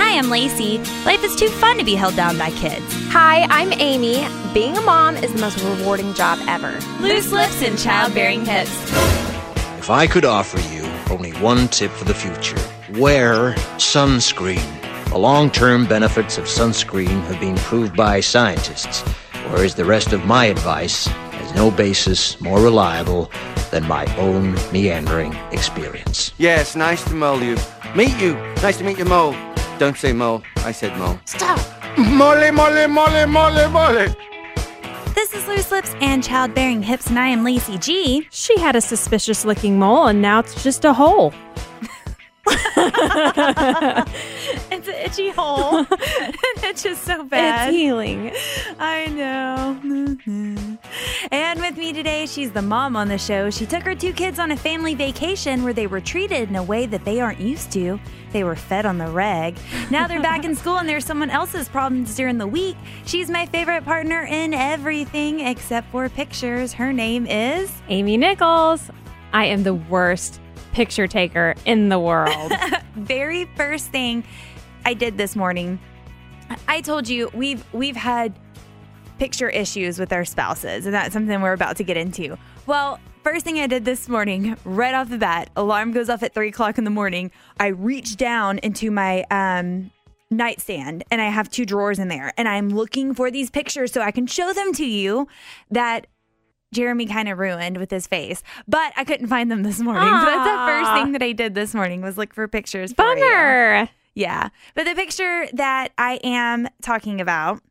Hi, I'm Lacey. Life is too fun to be held down by kids. Hi, I'm Amy. Being a mom is the most rewarding job ever. Loose lips and childbearing hips. If I could offer you only one tip for the future, wear sunscreen. The long-term benefits of sunscreen have been proved by scientists, whereas the rest of my advice has no basis more reliable than my own meandering experience. Yes, nice to you. Meet you. Nice to meet you, Mo. Don't say Mo. I said Mo. Stop. Mole, mole, mole, mole, mole. This is Loose Lips and Childbearing Hips, and I am Lacey G. She had a suspicious-looking mole, and now it's just a hole. It's an itchy hole. It's just so bad. It's healing. I know. And with me today, she's the mom on the show. She took her 2 kids on a family vacation where they were treated in a way that they aren't used to. They were fed on the reg. Now they're back in school and there's someone else's problems during the week. She's my favorite partner in everything except for pictures. Her name is Amy Nichols. I am the worst picture taker in the world. Very first thing I did this morning, I told you we've had picture issues with our spouses, and that's something we're about to get into. Well, first thing I did this morning, right off the bat, alarm goes off at 3 o'clock in the morning. I reach down into my nightstand, and I have 2 drawers in there, and I'm looking for these pictures so I can show them to you that Jeremy kind of ruined with his face, but I couldn't find them this morning. So that's the first thing that I did this morning was look for pictures. Bummer. For you. Yeah. But the picture that I am talking about,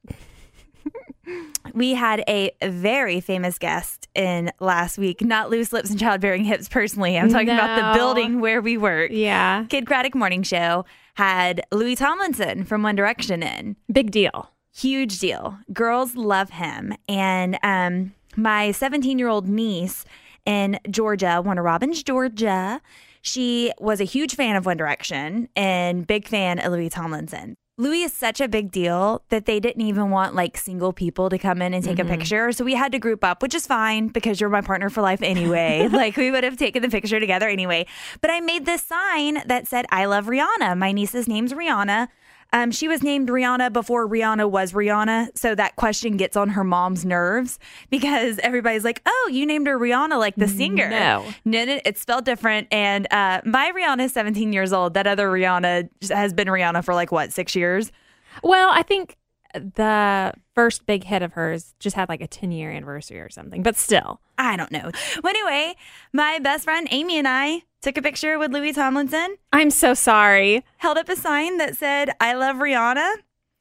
we had a very famous guest in last week, not Loose Lips and Childbearing Hips personally. I'm talking about the building where we work. Yeah. Kid Craddock Morning Show had Louis Tomlinson from One Direction in. Big deal. Huge deal. Girls love him. And my 17-year-old niece in Georgia, Warner Robins, Georgia, she was a huge fan of One Direction and big fan of Louis Tomlinson. Louis is such a big deal that they didn't even want like single people to come in and take a picture. So we had to group up, which is fine because you're my partner for life anyway. Like we would have taken the picture together anyway. But I made this sign that said, I love Rihanna. My niece's name's Rihanna. She was named Rihanna before Rihanna was Rihanna. So that question gets on her mom's nerves because everybody's like, oh, you named her Rihanna like the singer. No, it's spelled different. And my Rihanna is 17 years old. That other Rihanna has been Rihanna for like, 6 years? Well, I think the first big hit of hers just had like a 10-year anniversary or something, but still. I don't know. Well, anyway, my best friend Amy and I took a picture with Louis Tomlinson. I'm so sorry. Held up a sign that said, I love Rihanna.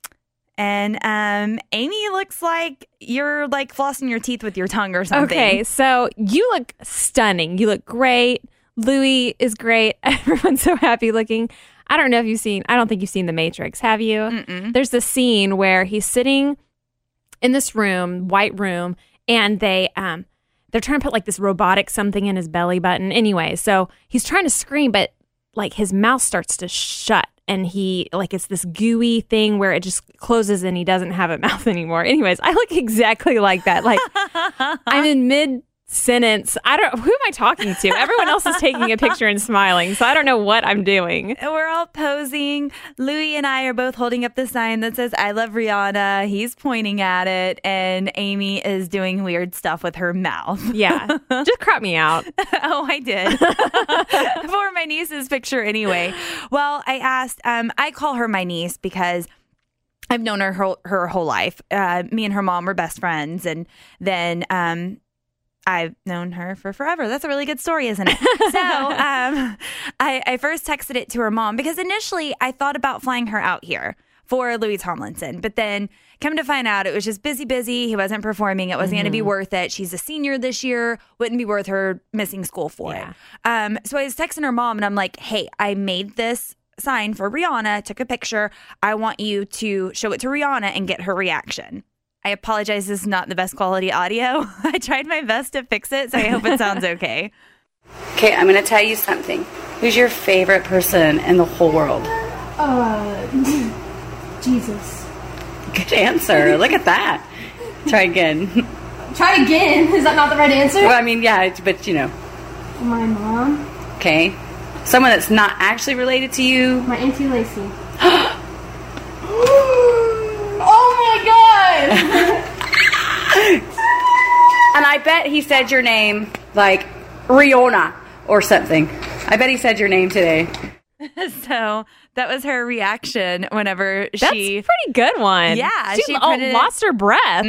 And Amy looks like you're like flossing your teeth with your tongue or something. Okay, so you look stunning. You look great. Louis is great. Everyone's so happy looking. I don't think you've seen The Matrix. Have you? Mm-mm. There's this scene where he's sitting in this room, white room, and they're trying to put like this robotic something in his belly button. Anyway, so he's trying to scream, but like his mouth starts to shut and he like it's this gooey thing where it just closes and he doesn't have a mouth anymore. Anyways, I look exactly like that. Like I'm in mid-sentence. Who am I talking to? Everyone else is taking a picture and smiling, so I don't know what I'm doing. We're all posing. Louis and I are both holding up the sign that says, I love Rihanna. He's pointing at it, and Amy is doing weird stuff with her mouth. Yeah, just crop me out. Oh, I did. For my niece's picture anyway. Well, I asked, I call her my niece because I've known her whole life. Me and her mom were best friends, and then I've known her for forever. That's a really good story, isn't it? So I first texted it to her mom because initially I thought about flying her out here for Louis Tomlinson. But then come to find out it was just busy. He wasn't performing. It wasn't going to be worth it. She's a senior this year. Wouldn't be worth her missing school for it. So I was texting her mom and I'm like, hey, I made this sign for Rihanna, took a picture. I want you to show it to Rihanna and get her reaction. I apologize, this is not the best quality audio. I tried my best to fix it, so I hope it sounds okay. Okay, I'm going to tell you something. Who's your favorite person in the whole world? Jesus. Good answer. Look at that. Try again. Try again? Is that not the right answer? Well, I mean, yeah, but you know. My mom. Okay. Someone that's not actually related to you. My Auntie Lacey. And I bet he said your name like Riona or something. I bet he said your name today. So that was her reaction whenever That's she... a pretty good one. Yeah, She lost her breath.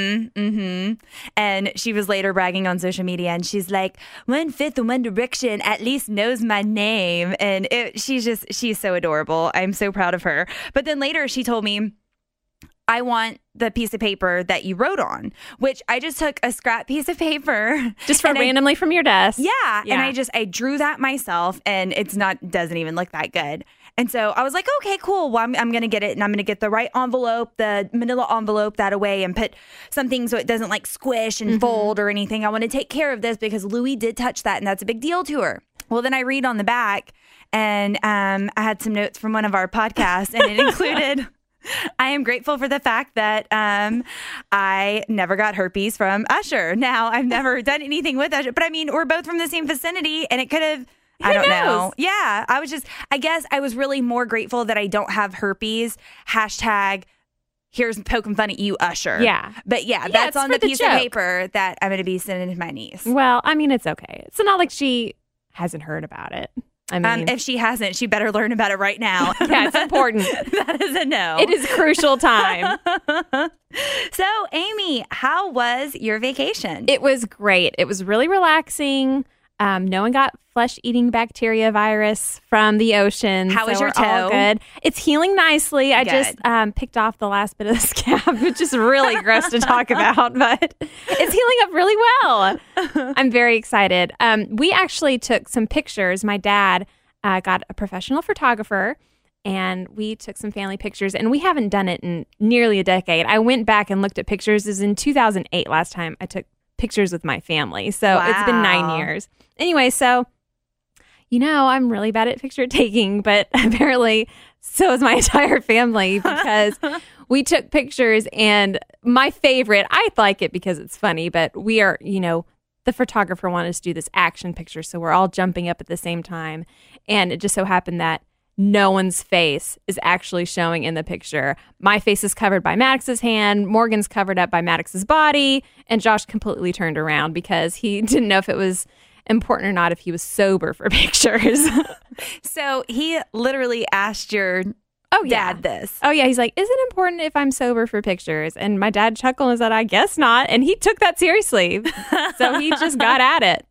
And she was later bragging on social media, and she's like, 1/5 of One Direction at least knows my name. And she's so adorable. I'm so proud of her. But then later she told me, I want the piece of paper that you wrote on, which I just took a scrap piece of paper. Just from randomly from your desk. Yeah. And I drew that myself, and doesn't even look that good. And so I was like, okay, cool. Well, I'm going to get it, and I'm going to get the right envelope, the manila envelope that away, and put something so it doesn't like squish and fold or anything. I want to take care of this because Louie did touch that, and that's a big deal to her. Well, then I read on the back, and I had some notes from one of our podcasts, and it included... I am grateful for the fact that I never got herpes from Usher. Now, I've never done anything with Usher, but I mean, we're both from the same vicinity, and it could have, I don't know. Yeah, I guess I was really more grateful that I don't have herpes. Hashtag, here's poking fun at you, Usher. Yeah. But yeah, that's on the piece of paper that I'm going to be sending to my niece. Well, I mean, it's okay. It's not like she hasn't heard about it. I mean, if she hasn't, she better learn about it right now. Yeah, it's important. That is a no. It is crucial time. So, Amy, how was your vacation? It was great. It was really relaxing. No one got flesh-eating bacteria virus from the ocean. How was your toe? All good. It's healing nicely. I just picked off the last bit of the scab, which is really gross to talk about, but it's healing up really well. I'm very excited. We actually took some pictures. My dad got a professional photographer, and we took some family pictures, and we haven't done it in nearly a decade. I went back and looked at pictures. It was in 2008 last time I took pictures with my family. So It's been 9 years. Anyway, so, I'm really bad at picture taking, but apparently so is my entire family because we took pictures, and my favorite, I like it because it's funny, but we are, the photographer wanted us to do this action picture. So we're all jumping up at the same time. And it just so happened that no one's face is actually showing in the picture. My face is covered by Maddox's hand. Morgan's covered up by Maddox's body. And Josh completely turned around because he didn't know if it was important or not if he was sober for pictures. So he literally asked your dad this. Oh, yeah. He's like, is it important if I'm sober for pictures? And my dad chuckled and said, I guess not. And he took that seriously. So he just got at it.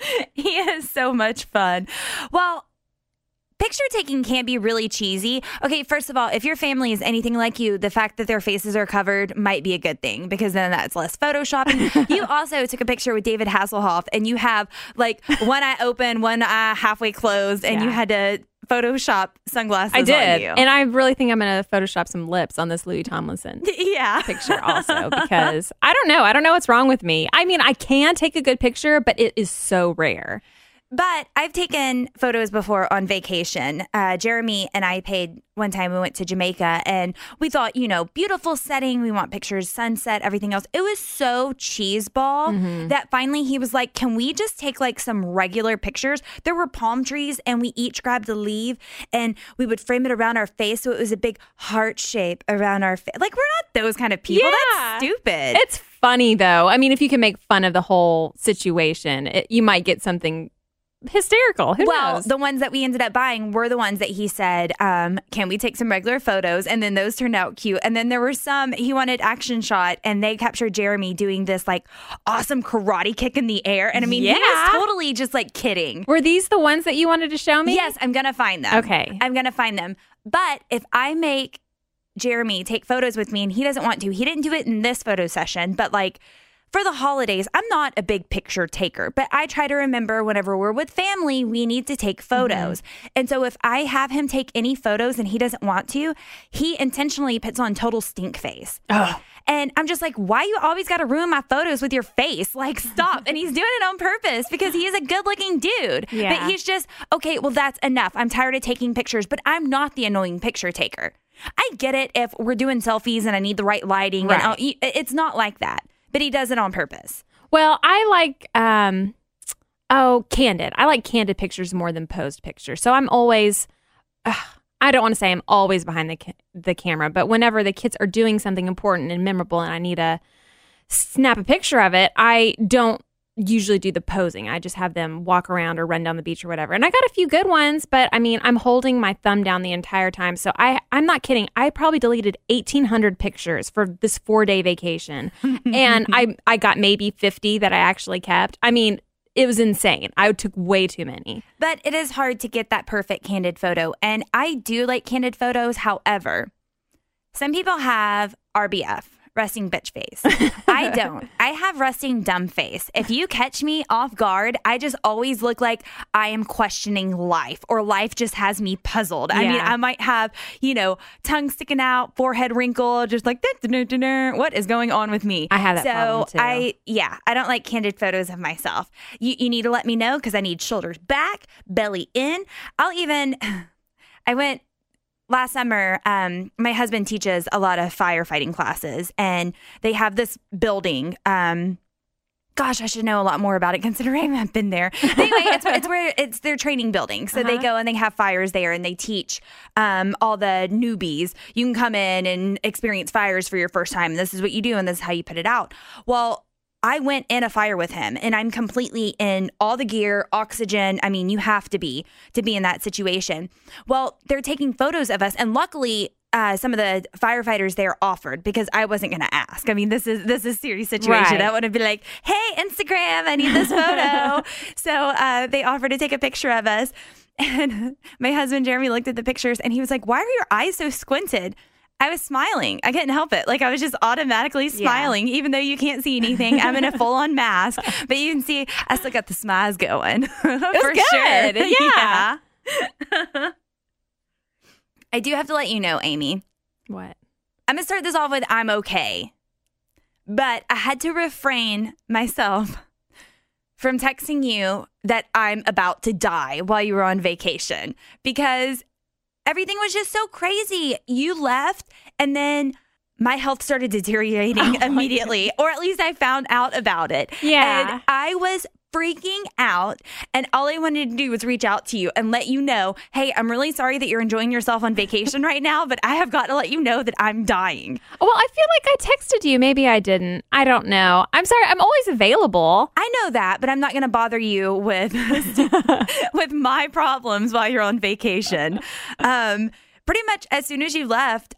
He is so much fun. Well, picture taking can be really cheesy. Okay, first of all, if your family is anything like you, the fact that their faces are covered might be a good thing because then that's less photoshopping. You also took a picture with David Hasselhoff, and you have like one eye open, one eye halfway closed, and you had to Photoshop sunglasses I did. on you. And I really think I'm going to Photoshop some lips on this Louis Tomlinson picture also because I don't know. I don't know what's wrong with me. I mean, I can take a good picture, but it is so rare. But I've taken photos before on vacation. Jeremy and I paid one time. We went to Jamaica, and we thought, beautiful setting. We want pictures, sunset, everything else. It was so cheeseball that finally he was like, can we just take like some regular pictures? There were palm trees, and we each grabbed a leaf, and we would frame it around our face so it was a big heart shape around our face. Like, we're not those kind of people. That's stupid. It's funny, though. I mean, if you can make fun of the whole situation, you might get something hysterical. Who knows? The ones that we ended up buying were the ones that he said, can we take some regular photos? And then those turned out cute. And then there were some, he wanted action shot, and they captured Jeremy doing this like awesome karate kick in the air. And I mean, he was totally just like kidding. Were these the ones that you wanted to show me? Yes, I'm going to find them. Okay. I'm going to find them. But if I make Jeremy take photos with me and he doesn't want to, he didn't do it in this photo session, but like, for the holidays, I'm not a big picture taker, but I try to remember whenever we're with family, we need to take photos. And so if I have him take any photos and he doesn't want to, he intentionally puts on total stink face. And I'm just like, why you always got to ruin my photos with your face? Like, stop. And he's doing it on purpose because he is a good looking dude. Yeah. But he's just, okay, well, that's enough. I'm tired of taking pictures, but I'm not the annoying picture taker. I get it if we're doing selfies and I need the right lighting. Right. And it's not like that. But he does it on purpose. Well, I like, candid. I like candid pictures more than posed pictures. So I'm always, I don't want to say I'm always behind the camera, but whenever the kids are doing something important and memorable and I need to snap a picture of it, I don't usually do the posing. I just have them walk around or run down the beach or whatever. And I got a few good ones, but I mean, I'm holding my thumb down the entire time. So I'm not kidding. I probably deleted 1,800 pictures for this 4-day vacation. And I got maybe 50 that I actually kept. I mean, it was insane. I took way too many. But it is hard to get that perfect candid photo. And I do like candid photos. However, some people have RBF, resting bitch face. I don't. I have resting dumb face. If you catch me off guard, I just always look like I am questioning life, or life just has me puzzled. I mean, I might have, tongue sticking out, forehead wrinkle, just like, what is going on with me? I have that problem too. I don't like candid photos of myself. You need to let me know, because I need shoulders back, belly in. I went last summer, my husband teaches a lot of firefighting classes, and they have this building. Gosh, I should know a lot more about it considering I've been there. Anyway, it's their training building. So they go and they have fires there, and they teach all the newbies. You can come in and experience fires for your first time. This is what you do, and this is how you put it out. Well, I went in a fire with him, and I'm completely in all the gear, oxygen. I mean, you have to be in that situation. Well, they're taking photos of us, and luckily, some of the firefighters there offered, because I wasn't going to ask. I mean, this is a serious situation. Right. I want to be like, hey, Instagram, I need this photo. So they offered to take a picture of us, and my husband Jeremy looked at the pictures, and he was like, "Why are your eyes so squinted?" I was smiling. I couldn't help it. Like, I was just automatically smiling, even though you can't see anything. I'm in a full-on mask, but you can see I still got the smiles going. It was good. Sure. Yeah. I do have to let you know, Amy. What? I'm going to start this off with I'm okay. But I had to refrain myself from texting you that I'm about to die while you were on vacation, because everything was just so crazy. You left, and then my health started deteriorating immediately, or at least I found out about it. Yeah. And I was freaking out, and all I wanted to do was reach out to you and let you know, hey, I'm really sorry that you're enjoying yourself on vacation right now, but I have got to let you know that I'm dying. Well, I feel like I texted you. Maybe I didn't. I don't know. I'm sorry. I'm always available. I know that, but I'm not going to bother you with with my problems while you're on vacation. Pretty much as soon as you left,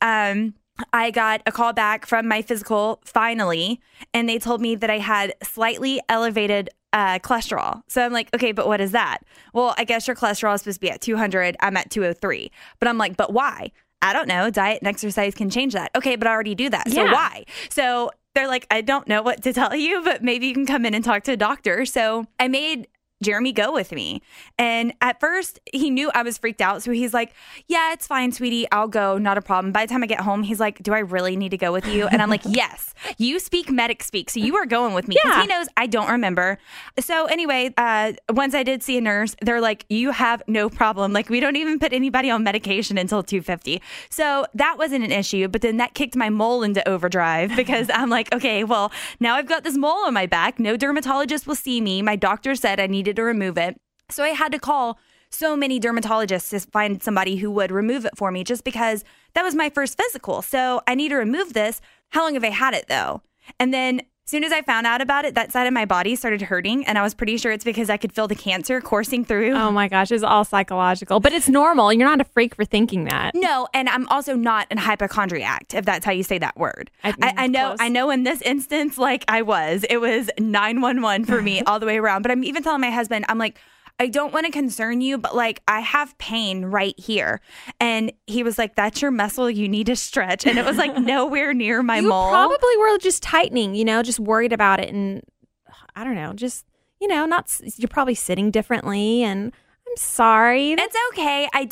I got a call back from my physical finally, and they told me that I had slightly elevated cholesterol. So I'm like, okay, but what is that? Well, I guess your cholesterol is supposed to be at 200. I'm at 203. But I'm like, but why? I don't know. Diet and exercise can change that. Okay, but I already do that. So why? So they're like, I don't know what to tell you, but maybe you can come in and talk to a doctor. So I made Jeremy go with me. And at first he knew I was freaked out. So he's like, yeah, it's fine, sweetie. I'll go. Not a problem. By the time I get home, he's like, do I really need to go with you? And I'm like, yes, you speak medic speak. So you are going with me, because he knows I don't remember. So anyway, once I did see a nurse, they're like, you have no problem. Like, we don't even put anybody on medication until 250. So that wasn't an issue. But then that kicked my mole into overdrive, because I'm like, okay, well, now I've got this mole on my back. No dermatologist will see me. My doctor said I needed to remove it. So I had to call so many dermatologists to find somebody who would remove it for me, just because that was my first physical. So I need to remove this. How long have I had it though? And then as soon as I found out about it, that side of my body started hurting, and I was pretty sure it's because I could feel the cancer coursing through. Oh my gosh, it's all psychological, but it's normal. You're not a freak for thinking that. No, and I'm also not an hypochondriac, if that's how you say that word. I know in this instance, like it was 911 for me all the way around. But I'm even telling my husband, I'm like, I don't want to concern you, but like, I have pain right here. And he was like, that's your muscle. You need to stretch. And it was like nowhere near my mole. You probably were just tightening, just worried about it. And I don't know, just, you're probably sitting differently. And I'm sorry. It's okay. I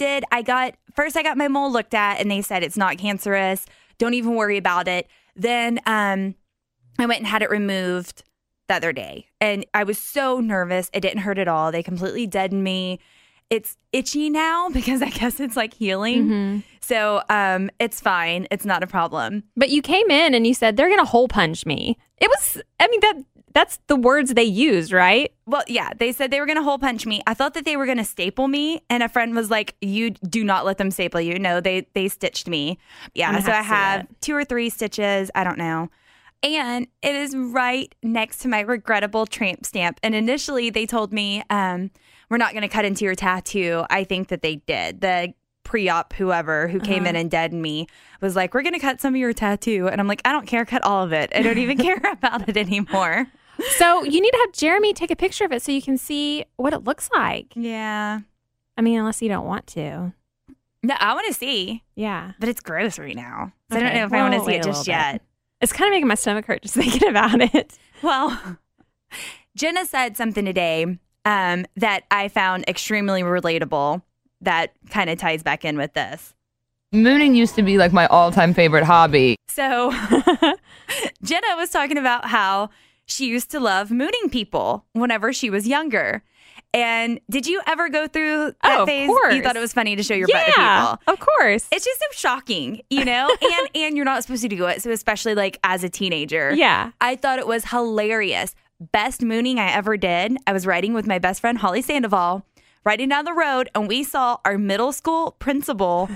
got my mole looked at, and they said it's not cancerous. Don't even worry about it. Then I went and had it removed the other day, and I was so nervous. It didn't hurt at all. They completely deadened me. It's itchy now, because I guess it's like healing. Mm-hmm. So it's fine. It's not a problem. But you came in and you said, they're going to hole punch me. It was, that's the words they used, right? Well, yeah, they said they were going to hole punch me. I thought that they were going to staple me, and a friend was like, "You do not let them staple you." No, they stitched me. Yeah, so I have 2 or 3 stitches. I don't know. And it is right next to my regrettable tramp stamp. And initially they told me, we're not going to cut into your tattoo. I think that they did. The pre-op whoever who came in and deadened me was like, we're going to cut some of your tattoo. And I'm like, I don't care. Cut all of it. I don't even care about it anymore. So you need to have Jeremy take a picture of it so you can see what it looks like. Yeah. I mean, unless you don't want to. No, I want to see. Yeah. But it's gross right now. So I Okay, don't know if I want to we'll see wait it a just little bit. yet. It's kind of making my stomach hurt just thinking about it. Well, Jenna said something today that I found extremely relatable that kind of ties back in with this. Mooning used to be like my all-time favorite hobby. So Jenna was talking about how she used to love mooning people whenever she was younger. And did you ever go through that of phase? course. You thought it was funny to show your butt to people. Of course. It's just so shocking, you know? and you're not supposed to do it. So especially like as a teenager. Yeah. I thought it was hilarious. Best mooning I ever did. I was riding with my best friend, Holly Sandoval, riding down the road, and we saw our middle school principal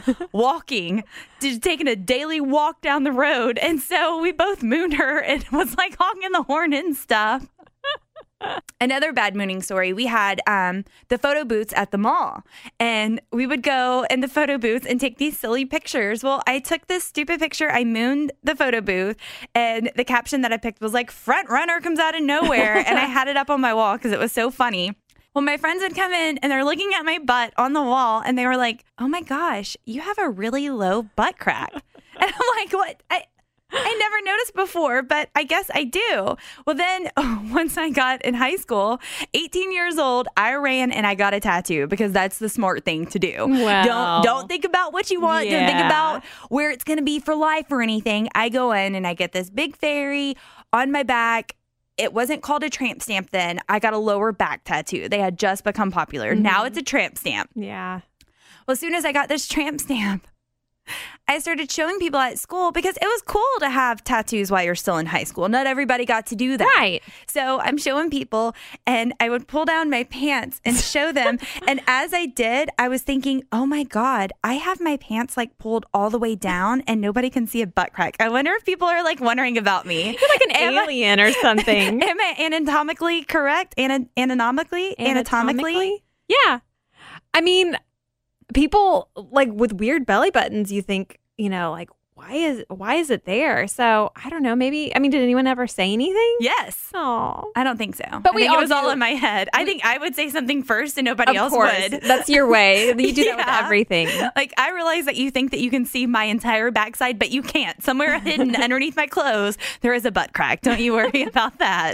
taking a daily walk down the road. And so we both mooned her and was like honking the horn and stuff. Another bad mooning story. We had the photo booths at the mall, and we would go in the photo booths and take these silly pictures. Well, I took this stupid picture. I mooned the photo booth, and the caption that I picked was like, "Front runner comes out of nowhere." And I had it up on my wall because it was so funny. Well, my friends would come in and they're looking at my butt on the wall, and they were like, "Oh my gosh, you have a really low butt crack." And I'm like, "What? I never noticed before, but I guess I do." Well, then once I got in high school, 18 years old, I ran and I got a tattoo because that's the smart thing to do. Wow. Don't think about what you want. Don't think Yeah. about where it's going to be for life or anything. I go in and I get this big fairy on my back. It wasn't called a tramp stamp then. I got a lower back tattoo. They had just become popular. Now it's a tramp stamp. Yeah. Well, as soon as I got this tramp stamp, I started showing people at school because it was cool to have tattoos while you're still in high school. Not everybody got to do that. Right. So I'm showing people, and I would pull down my pants and show them. And as I did, I was thinking, oh my God, I have my pants like pulled all the way down and nobody can see a butt crack. I wonder if people are like wondering about me. You're like an alien or something. Am I anatomically correct? Anatomically? Yeah. I mean, people like with weird belly buttons, you think, like, why is it there? So I don't know. Maybe, did anyone ever say anything? Yes. Oh, I don't think so. But I think it was all in my head. I think I would say something first and nobody else would. That's your way. You do that with everything. Like, I realize that you think that you can see my entire backside, but you can't. Somewhere hidden underneath my clothes, there is a butt crack. Don't you worry about that.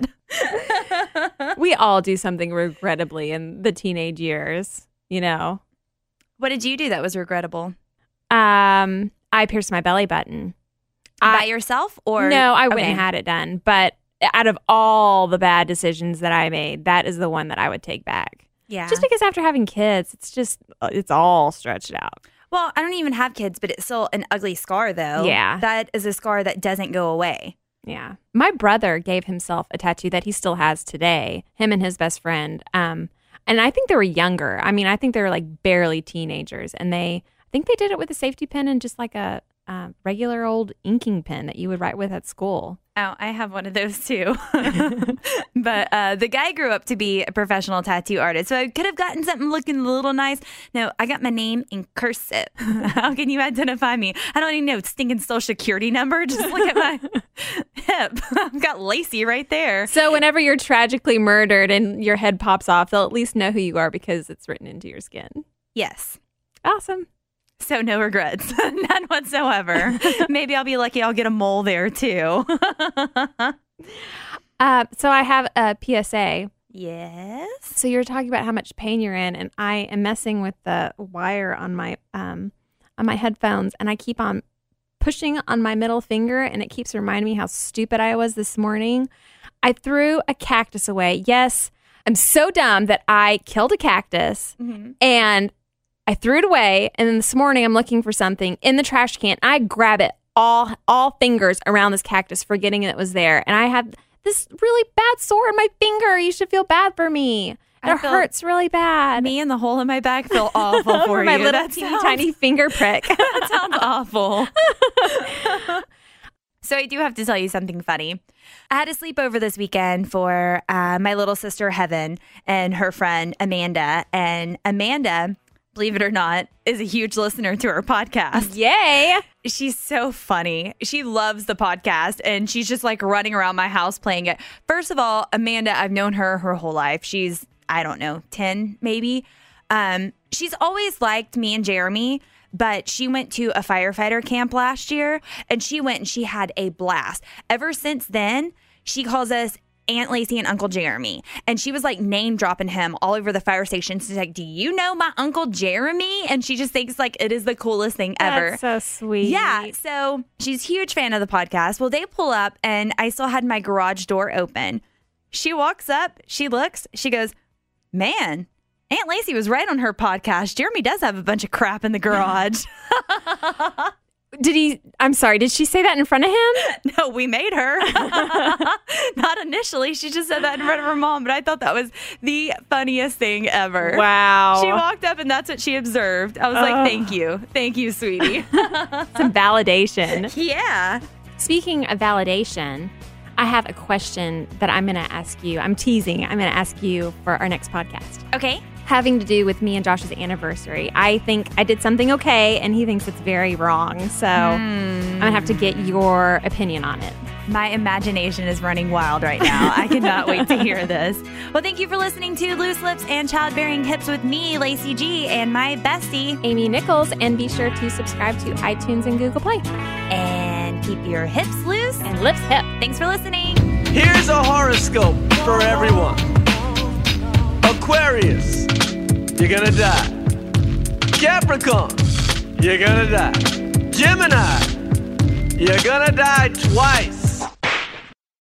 We all do something regrettably in the teenage years, What did you do that was regrettable? I pierced my belly button. By yourself or? No, I went and had it done. But out of all the bad decisions that I made, that is the one that I would take back. Yeah. Just because after having kids, it's all stretched out. Well, I don't even have kids, but it's still an ugly scar, though. Yeah. That is a scar that doesn't go away. Yeah. My brother gave himself a tattoo that he still has today, him and his best friend. And I think they were younger. I think they were like barely teenagers. And I think they did it with a safety pin and just like a regular old inking pen that you would write with at school. Oh, I have one of those too. But the guy grew up to be a professional tattoo artist, so I could have gotten something looking a little nice. No, I got my name in cursive. How can you identify me? I don't even know stinking social security number. Just look at my hip. I've got Lacey right there. So whenever you're tragically murdered and your head pops off, they'll at least know who you are because it's written into your skin. Yes. Awesome. So no regrets, none whatsoever. Maybe I'll be lucky I'll get a mole there too. So I have a PSA. Yes. So you're talking about how much pain you're in, and I am messing with the wire on my headphones, and I keep on pushing on my middle finger, and it keeps reminding me how stupid I was this morning. I threw a cactus away. Yes, I'm so dumb that I killed a cactus, and I threw it away, and then this morning I'm looking for something in the trash can. I grab it all fingers around this cactus, forgetting it was there. And I have this really bad sore in my finger. You should feel bad for me. It hurts really bad. Me and the hole in my back feel awful for my you. little teeny tiny finger prick. That sounds awful. So I do have to tell you something funny. I had a sleepover this weekend for my little sister Heaven and her friend Amanda. And Amanda, believe it or not, is a huge listener to our podcast. Yay! She's so funny. She loves the podcast and she's just like running around my house playing it. First of all, Amanda, I've known her whole life. She's, I don't know, 10 maybe. She's always liked me and Jeremy, but she went to a firefighter camp last year and she went and she had a blast. Ever since then, she calls us Aunt Lacey and Uncle Jeremy. And she was like name dropping him all over the fire station. She's like, do you know my Uncle Jeremy? And she just thinks like it is the coolest thing ever. That's so sweet. Yeah. So she's a huge fan of the podcast. Well, they pull up and I still had my garage door open. She walks up, she looks, she goes, man, Aunt Lacey was right on her podcast. Jeremy does have a bunch of crap in the garage. I'm sorry, did she say that in front of him? No, we made her. Not initially. She just said that in front of her mom, but I thought that was the funniest thing ever. Wow. She walked up and that's what she observed. I was like, thank you. Thank you, sweetie. Some validation. Yeah. Speaking of validation, I have a question that I'm going to ask you. I'm teasing. I'm going to ask you for our next podcast. Okay. Having to do with me and Josh's anniversary. I think I did something okay, and he thinks it's very wrong. So I'm going to have to get your opinion on it. My imagination is running wild right now. I cannot wait to hear this. Well, thank you for listening to Loose Lips and Childbearing Hips with me, Lacey G, and my bestie, Amy Nichols. And be sure to subscribe to iTunes and Google Play. And keep your hips loose And lips hip. Thanks for listening. Here's a horoscope for everyone. Aquarius, you're gonna die. Capricorn, you're gonna die. Gemini, you're gonna die twice.